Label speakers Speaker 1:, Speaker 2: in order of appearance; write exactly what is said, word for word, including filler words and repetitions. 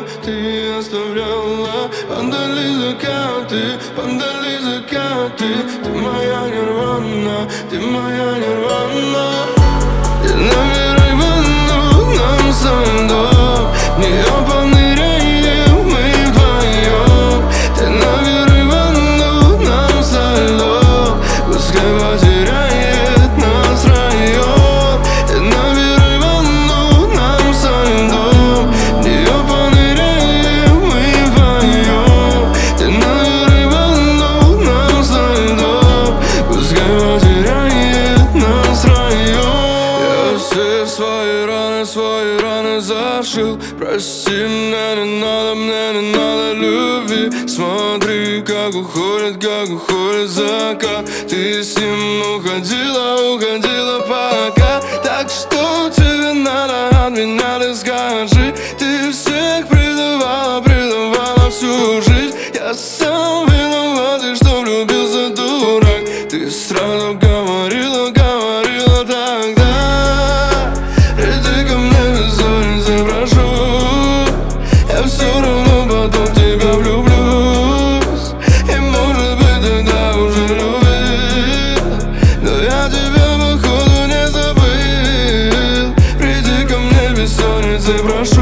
Speaker 1: ты оставляла. Падали закаты, падали закаты. Ты моя нирвана, ты моя нирвана. И набирай ванну нам со льдом, в нее поныряем мы вдвоем. Ты набирай ванну нам со льдом, пускай потеряет нас район. Ты набирай ванну нам со льдом, в нее поныряем мы вдвоем. Ты набирай ванну нам со льдом, пускай потеряет нас район. Я все свои раны, свои раны зашил. Прости меня, не надо, мне не надо любви. Смотри, как уходит, как уходит закат. Ты с ним уходила, уходила пока. Так что тебе надо от меня, ты скажи. Ты всех предавала, предавала всю жизнь. Я сам виноват, и что влюбился, дурак. Ты сразу говорила, говорила тогда. Приди ко мне без ссориться, прошу. Я все равно потом в тебя влюблюсь. И может быть тогда уже любил, но я тебя походу не забыл. Приди ко мне без ссориться, прошу.